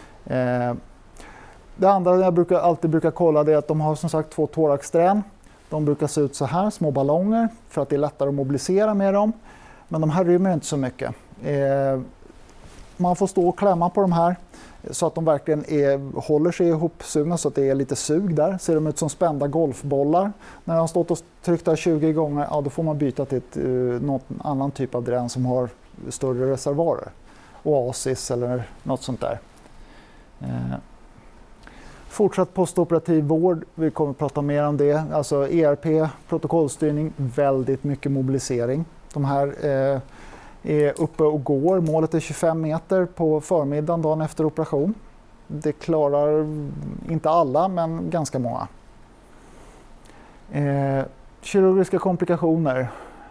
Det andra jag alltid brukar kolla är att de har som sagt 2 thoraxsträn. De brukar se ut så här, små ballonger, för att det är lättare att mobilisera med dem. Men de här rymmer inte så mycket. Man får stå och klämma på de här så att de verkligen håller sig ihopsugna, så att det är lite sug där. Ser de ut som spända golfbollar. När de har stått och tryckt där 20 gånger, ja, då får man byta till någon annan typ av drän som har större reservoarer. Oasis eller något sånt där. Fortsatt postoperativ vård, vi kommer att prata mer om det. Alltså ERP, protokollstyrning, väldigt mycket mobilisering. De här är uppe och går. Målet är 25 meter på förmiddagen dagen efter operation. Det klarar inte alla, men ganska många. Kirurgiska komplikationer.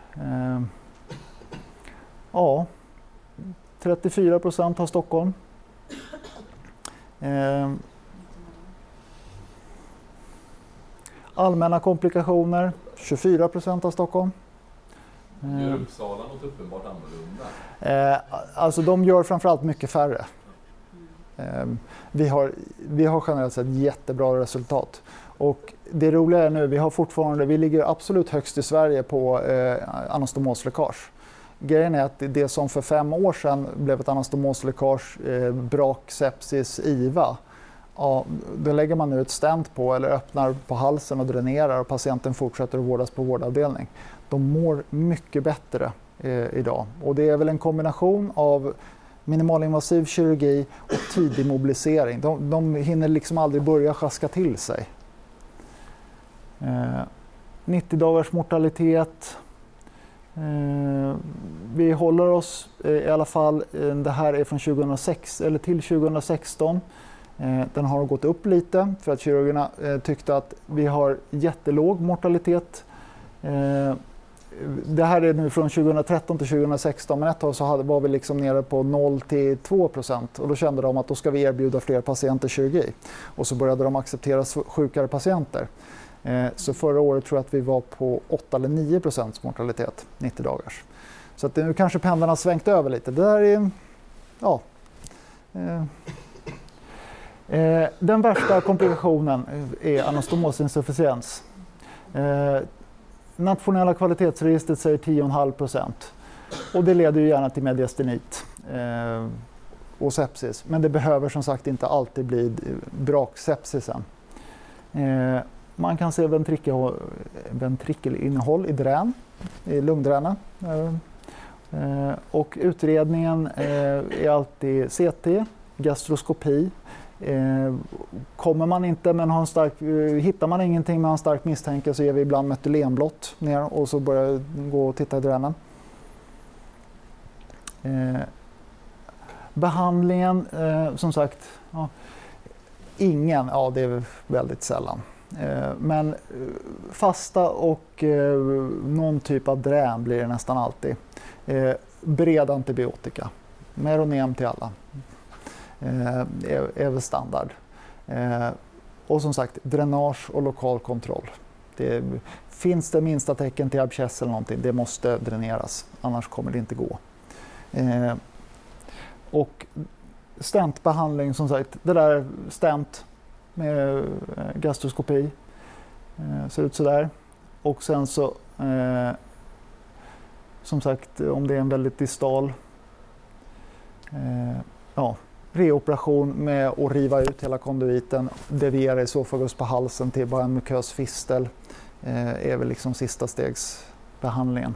Ja, 34% har Stockholm. Allmänna komplikationer, 24% av Stockholm. Gör Uppsala något uppenbart annorlunda? Alltså de gör framförallt mycket färre. Vi har generellt sett jättebra resultat. Och det roliga är nu, vi ligger absolut högst i Sverige på anastomosläckage. Grejen är att det som för 5 år sedan blev ett anastomosläckage, brak, sepsis, IVA. Ja, då lägger man nu ett stent på eller öppnar på halsen och dränerar och patienten fortsätter att vårdas på vårdavdelning. De mår mycket bättre idag. Och det är väl en kombination av minimalinvasiv kirurgi och tidig mobilisering. De hinner liksom aldrig börja sjaska till sig. 90 dagars mortalitet. Vi håller oss i alla fall, det här är från 2006 eller till 2016. Den har gått upp lite för att kirurgerna tyckte att vi har jättelåg mortalitet. Det här är nu från 2013 till 2016, men ett tag så var vi liksom nere på 0-2% och då kände de att då ska vi erbjuda fler patienter kirurgi. Och så började de acceptera sjukare patienter. Så förra året tror jag att vi var på 8 eller 9% mortalitet, 90 dagars. Så att nu kanske pendeln har svängt över lite. Det där är, ja. Den värsta komplikationen är anastomosinsufficiens. Nationella kvalitetsregistret säger 10,5%. Och det leder ju gärna till mediastinit och sepsis. Men det behöver som sagt inte alltid bli braksepsisen. Man kan se ventrikelinnehåll i drän, i lungdränen. Och utredningen är alltid CT, gastroskopi. Kommer man inte men hittar man ingenting med en stark misstanke så ger vi ibland metylenblått ner och så börjar gå och titta i dränen. Behandlingen, som sagt, ingen, det är väldigt sällan. Men fasta och någon typ av drän blir det nästan alltid. Bred antibiotika, Meronem till alla. Är väl standard. Och som sagt, dränage och lokal kontroll. Finns det minsta tecken till abscess eller någonting, det måste dräneras. Annars kommer det inte gå. Och stentbehandling, som sagt, det där stent med gastroskopi ser ut så där. Och sen så som sagt, om det är en väldigt distal reoperation med att riva ut hela konduiten, deviera esofagus på halsen till bara en mukös fistel är väl liksom sista stegsbehandlingen.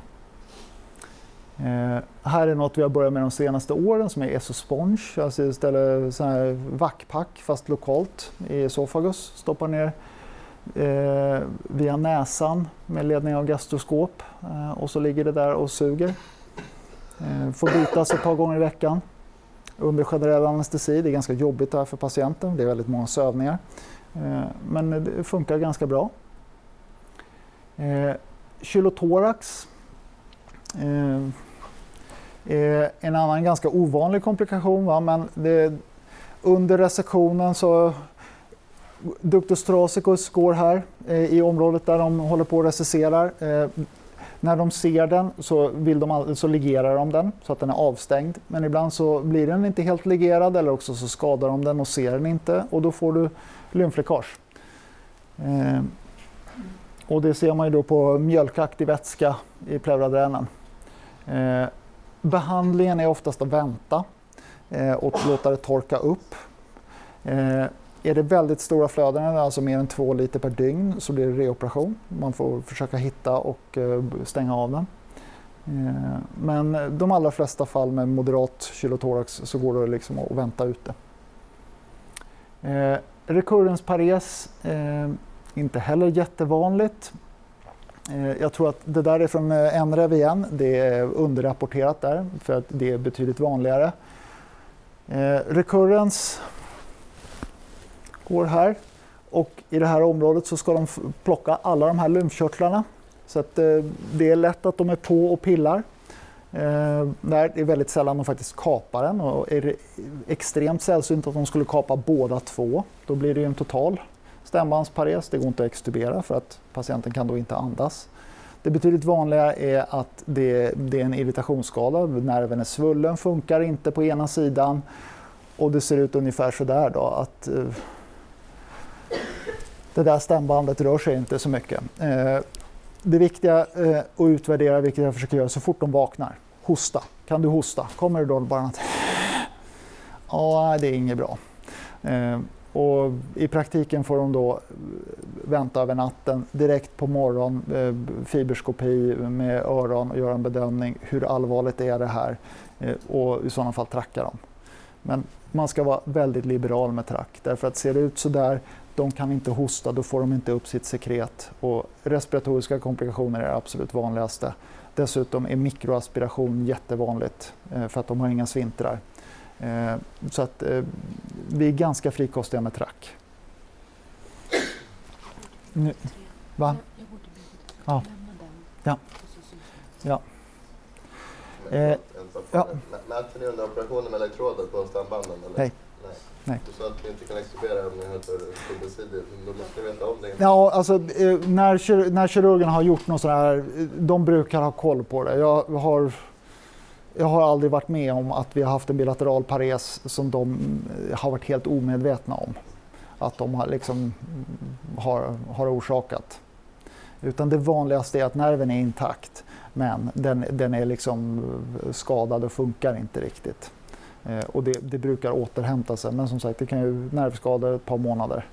Här är något vi har börjat med de senaste åren som är esosponge, alltså istället sån här vackpack fast lokalt i esofagus, stoppar ner via näsan med ledning av gastroskop och så ligger det där och suger. Får bytas ett par gånger i veckan under generell anestesi. Det är ganska jobbigt där för patienten, det är väldigt många sövningar, men det funkar ganska bra. Kylotorax är en annan ganska ovanlig komplikation, men under resektionen så ductus thoraicus går här i området där de håller på och recesserar. När de ser den så ligerar de den så att den är avstängd. Men ibland så blir den inte helt ligerad eller också så skadar de den och ser den inte. Och då får du lymfläckage. Och det ser man ju då på mjölkaktig vätska i pleuradränen. Behandlingen är oftast att vänta och låta det torka upp. Är det väldigt stora flöden, alltså mer än 2 liter per dygn, så blir det reoperation. Man får försöka hitta och stänga av den. Men de allra flesta fall med moderat kylotorax så går det liksom att vänta ut det. Recurrence-pares, inte heller jättevanligt. Jag tror att det där är från NREV igen. Det är underrapporterat där för att det är betydligt vanligare. Recurrence går här och i det här området så ska de plocka alla de här lymfkörtlarna så att det är lätt att de är på och pillar. Där är väldigt sällan de faktiskt kapar den och är det extremt sällsynt att de skulle kapa båda två, då blir det ju en total stämbandspares. Det går inte att extubera för att patienten kan då inte andas. Det betydligt vanliga är att det är en irritationsskada, nerven är svullen, funkar inte på ena sidan och det ser ut ungefär så där då att det där stämbandet rör sig inte så mycket. Det viktiga att utvärdera, vilket jag försöker göra så fort de vaknar. Hosta. Kan du hosta? Kommer det då bara att ja, det är inget bra. Och i praktiken får de då vänta över natten, direkt på morgon fiberskopi med öron och göra en bedömning. Hur allvarligt är det här? Och i sådana fall tracka dem. Men man ska vara väldigt liberal med track. Därför att ser det ut så där, de kan inte hosta, då får de inte upp sitt sekret. Och respiratoriska komplikationer är det absolut vanligaste. Dessutom är mikroaspiration jättevanligt för att de har inga svintrar. Så att vi är ganska frikostiga med track. Nu. Va? Ja. Ja. Ja. Ja. Mäter ni under operationen med elektroder på stambanden? Eller? Nej. Nej. Du sa att ni inte kan extubera om ni har turbosider. Då måste ni veta om det. Ja, alltså när kirurgen har gjort något sådär, de brukar ha koll på det. Jag har aldrig varit med om att vi har haft en bilateral pares som de har varit helt omedvetna om. Att de har, liksom, har orsakat. Utan det vanligaste är att nerven är intakt, men den är liksom skadad och funkar inte riktigt. Och det brukar återhämta sig, men som sagt det kan ju nervskada ett par månader.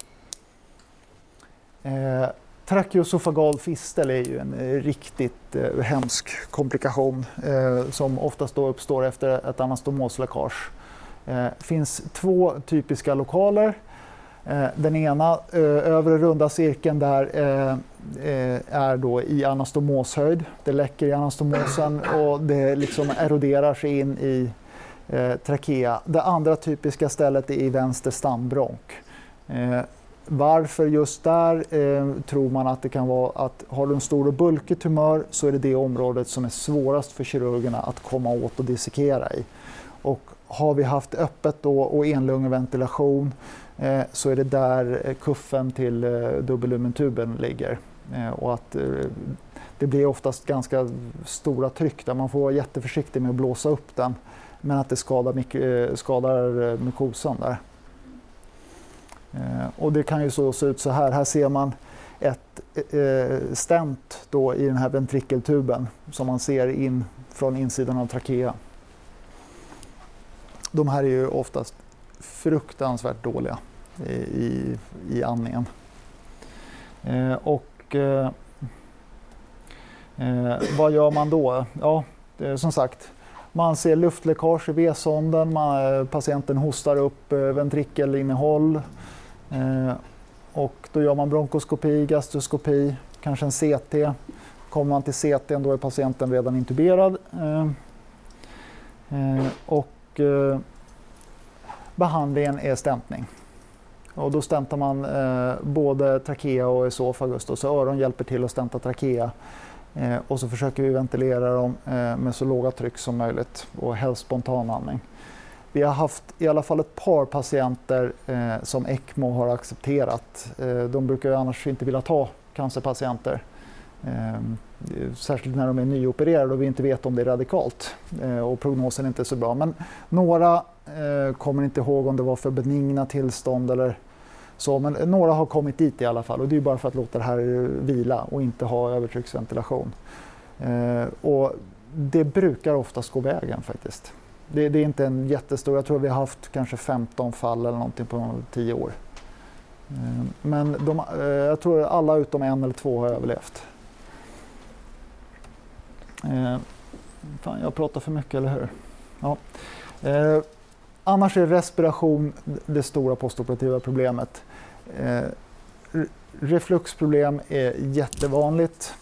Trakeosofagal fistel är ju en riktigt hemsk komplikation som oftast då uppstår efter ett anastomosläckage. Finns 2 typiska lokaler. Den ena övre runda cirkeln där är då i anastomoshöjd. Det läcker i anastomosen och det liksom eroderar sig in i trakea. Det andra typiska stället är i vänster stambronk. Varför just där tror man att det kan vara att har du en stor och bulkig tumör så är det området som är svårast för kirurgerna att komma åt och dissekera i. Och har vi haft öppet då och enlungeventilation så är det där kuffen till dubbellumentuben ligger. Och att det blir oftast ganska stora tryck där man får vara jätteförsiktig med att blåsa upp den. Men att det skadar mukosan där. Och det kan ju så se ut så här. Här ser man ett stent då i den här ventrikeltuben som man ser in från insidan av trakea. De här är ju oftast fruktansvärt dåliga i andningen. Vad gör man då? Ja, som sagt, man ser luftläckage i V-sonden, patienten hostar upp ventrikelinnehåll och då gör man bronkoskopi, gastroskopi, kanske en CT. Kommer man till CT då är patienten redan intuberad. Behandlingen är stäntning. Och då stäntar man både trakea och esofagus. Så öron hjälper till att stänta trakea. Och så försöker vi ventilera dem med så låga tryck som möjligt och helst spontanandning. Vi har haft i alla fall ett par patienter som ECMO har accepterat. De brukar ju annars inte vilja ta cancerpatienter. Särskilt när de är nyopererade och vi inte vet om det är radikalt och prognosen är inte så bra. Men några kommer inte ihåg om det var för benigna tillstånd eller så, men några har kommit dit i alla fall och det är bara för att låta det här vila och inte ha övertrycksventilation. Och det brukar oftast gå vägen faktiskt. Det är inte en jättestor, jag tror vi har haft kanske 15 fall eller någonting på 10 år. Men jag tror alla utom 1 eller 2 har överlevt. Fan, jag pratar för mycket, eller hur? Ja. Annars är respiration det stora postoperativa problemet. Refluxproblem är jättevanligt.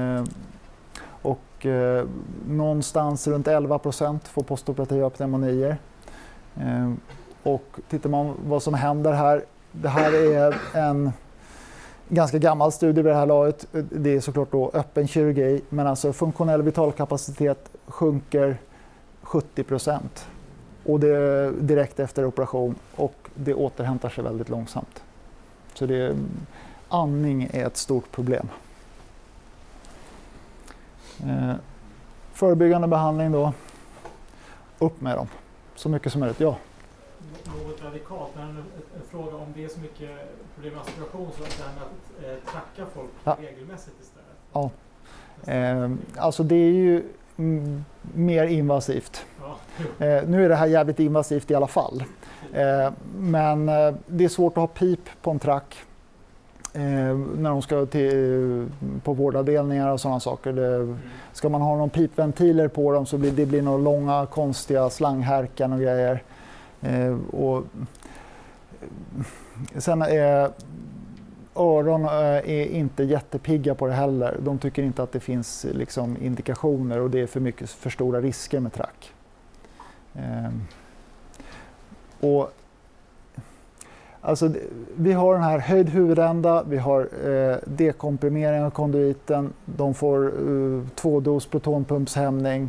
Och någonstans runt 11% får postoperativa pneumonier. Och tittar man vad som händer här. Det här är en ganska gammal studie vid det här laget. Det är såklart då öppen kirurgi, men alltså funktionell vitalkapacitet sjunker 70%. Och det är direkt efter operation och det återhämtar sig väldigt långsamt. Så andning är ett stort problem. Förebyggande behandling då. Upp med dem. Så mycket som möjligt, ja. Något radikalt, men en fråga om det är så mycket problem med aspiration så att det här med att tracka folk regelmässigt istället. Ja. Alltså det är ju mer invasivt. Ja. Nu är det här jävligt invasivt i alla fall. Men det är svårt att ha pip på en track. när de ska på vårdavdelningar och sådana saker. Ska man ha någon pipventiler på dem så blir det några långa konstiga slanghärkan och grejer. Och sen är öron är inte jättepigga på det heller. De tycker inte att det finns liksom indikationer och det är för stora risker med track. Och alltså, vi har den här höjd huvudända, vi har dekomprimering av konduiten, de får 2-dos protonpumpshämning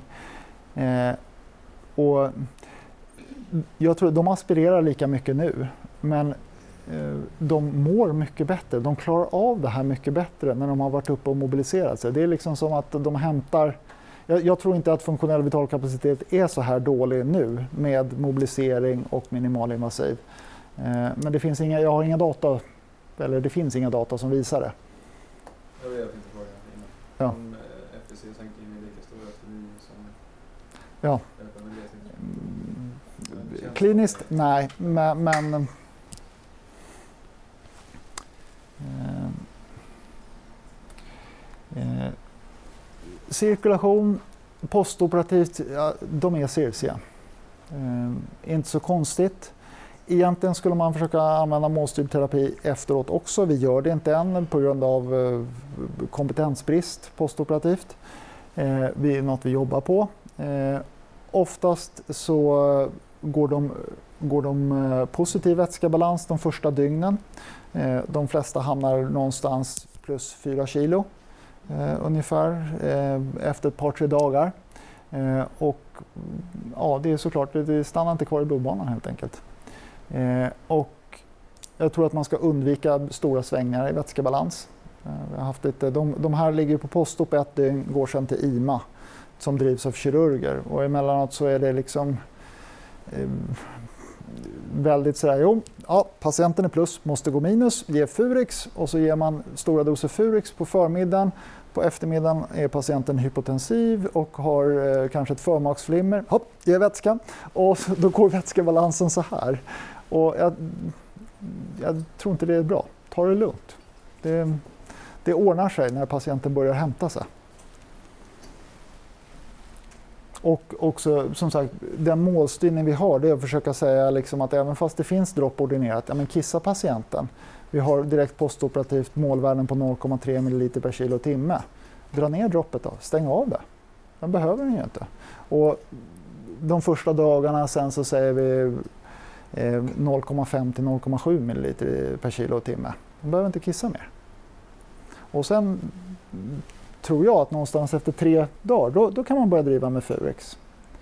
och jag tror de aspirerar lika mycket nu, men de mår mycket bättre, de klarar av det här mycket bättre när de har varit uppe och mobiliserat sig. Det är liksom som att de hämtar. Jag tror inte att funktionell vitalkapacitet är så här dålig nu med mobilisering och minimalinvasiv. Men det finns jag har inga data, eller det finns inga data som visar det. Jag vet inte frågan innan. Ja. Om FVC sänkning är lika stora efter som... Ja. Kliniskt, nej, men cirkulation, postoperativt, ja, de är cirsiga. Inte så konstigt. Egentligen skulle man försöka använda målstyrd terapi efteråt också. Vi gör det inte än på grund av kompetensbrist postoperativt. Det är något vi jobbar på. Oftast så går de positiv vätskebalans de första dygnen. De flesta hamnar någonstans plus 4 kilo ungefär efter ett par 3 dagar. Och ja, det är såklart, det stannar inte kvar i blodbanan helt enkelt. Och jag tror att man ska undvika stora svängningar i vätskebalans. Vi har haft lite, de här ligger på postop 1 dygn, går sedan till IMA som drivs av kirurger. Och emellanåt så är det liksom väldigt sådär, patienten är plus, måste gå minus, ge Furix och så ger man stora doser Furix på förmiddagen. På eftermiddagen är patienten hypotensiv och har kanske ett förmaksflimmer. Hopp, ge vätska. Och då går vätskebalansen så här. Och jag tror inte det är bra. Ta det lugnt. Det ordnar sig när patienten börjar hämta sig. Och också, som sagt, den målstyrning vi har, det är att försöka säga liksom att även fast det finns dropp ordinerat, ja men kissa patienten. Vi har direkt postoperativt målvärden på 0,3 ml per kilo timme. Dra ner droppet då, stäng av det. Den behöver den ju inte. Och de första dagarna sen så säger vi 0,5 till 0,7 ml per kilo timme. Den behöver inte kissa mer. Och sen tror jag att någonstans efter 3 dagar, då kan man börja driva med Furix.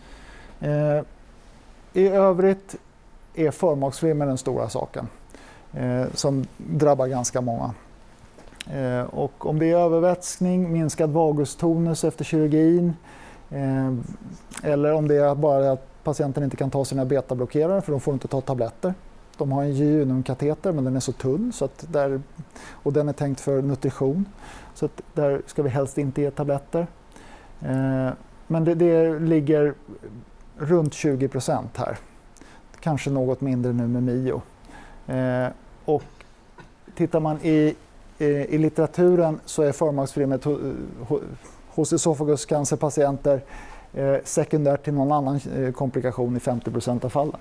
I övrigt är förmaksflimmer den stora saken. Som drabbar ganska många. Och om det är övervätskning, minskad vagustonus efter kirurgin eller om det är bara att patienten inte kan ta sina betablockerare för de får inte ta tabletter. De har en jejunumkateter men den är så tunn så att och den är tänkt för nutrition så att där ska vi helst inte ge tabletter. Men det ligger runt 20% här. Kanske något mindre nu med Mio. Och tittar man i litteraturen så är förmaksflimret hos esofaguscancerpatienter sekundärt till någon annan komplikation i 50% av fallen.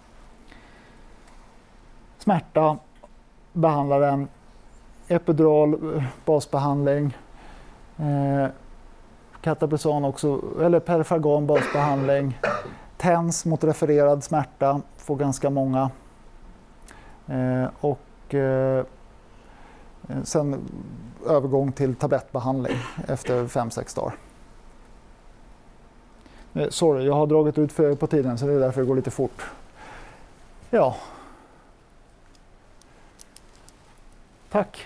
Smärta, behandlaren, epidural, basbehandling, Cataprizon också, eller Perfagon basbehandling, TENS mot refererad smärta, får ganska många. Och sen övergång till tablettbehandling efter 5-6 dagar. Sorry, jag har dragit ut på tiden så det är därför det går lite fort. Ja. Tack.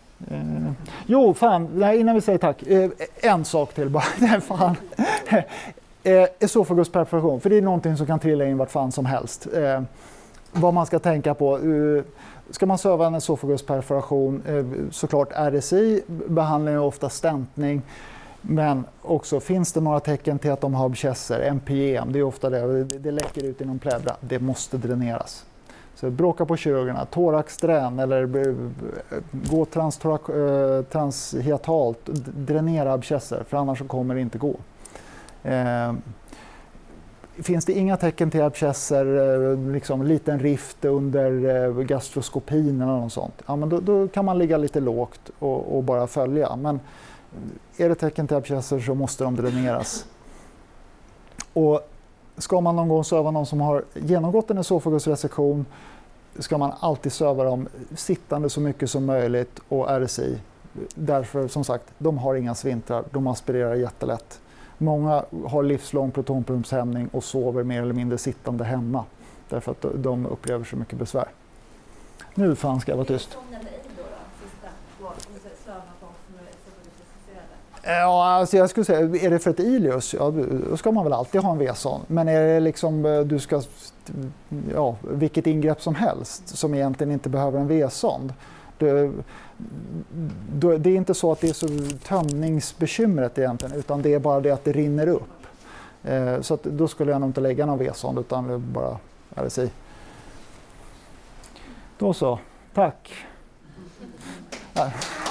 Innan vi säger tack. En sak till bara. Nej, fan. Esofagusperforation, för det är någonting som kan trilla in vart fan som helst. Vad man ska tänka på. Ska man söva en esofagusperforation, såklart RSI, behandling är ofta stäntning. Men också finns det några tecken till att de har abscesser, MPEM, det är ofta det läcker ut inom pleura, det måste dräneras. Så bråka på kirurgerna, thoraxdrän eller gå transhiatalt, dränera abscesser, för annars så kommer det inte gå. Finns det inga tecken till abscesser, liksom liten rift under gastroskopin eller något sånt, ja, men då kan man ligga lite lågt och bara följa. Men är det tecken till abscesser så måste de dräneras. Och ska man någon gång söva någon som har genomgått en esofagusresektion, ska man alltid söva dem sittande så mycket som möjligt och RSI. Därför, som sagt, de har inga svintrar, de aspirerar jättelätt. Många har livslång protonpumpshämning och sover mer eller mindre sittande hemma. Därför att de upplever så mycket besvär. Nu fan ska jag vara tyst. Ja, alltså jag skulle säga, är det för ett ileus, ja, då ska man väl alltid ha en V-sond. Men är det liksom, du ska, ja, vilket ingrepp som helst som egentligen inte behöver en V-sond. Det är inte så att det är så tömningsbekymret egentligen, utan det är bara det att det rinner upp. Så att då skulle jag nog inte lägga någon V-sond, utan bara RSI. Då så, tack.